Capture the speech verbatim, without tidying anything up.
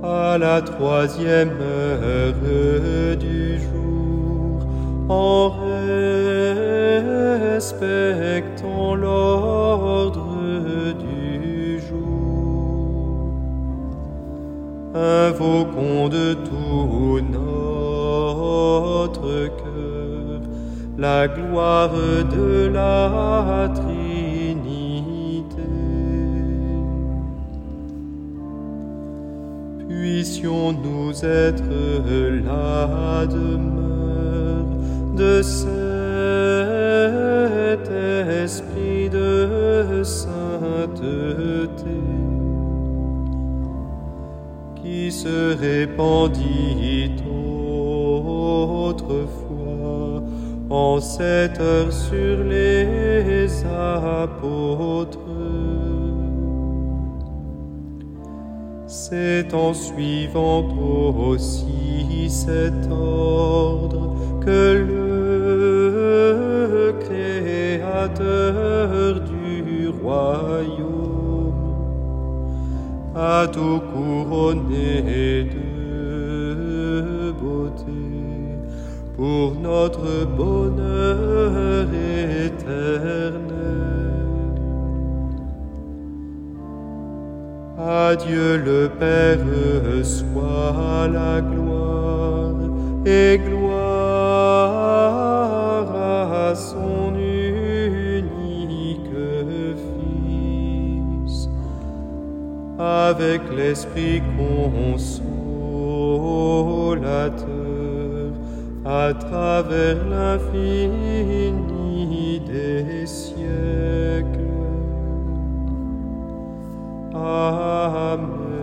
À la troisième heure du jour, en respectant l'ordre du jour, invoquons de tout notre cœur la gloire de la Trinité. Puissions-nous être la demeure de cet esprit de sainteté qui se répandit autrefois en cette heure sur les apôtres. C'est en suivant aussi cet ordre que le Créateur du royaume a tout couronné de beauté pour notre bonheur éternel. À Dieu le Père soit la gloire et gloire à son unique Fils, avec l'Esprit consolateur, à travers l'infini des siècles. Amen.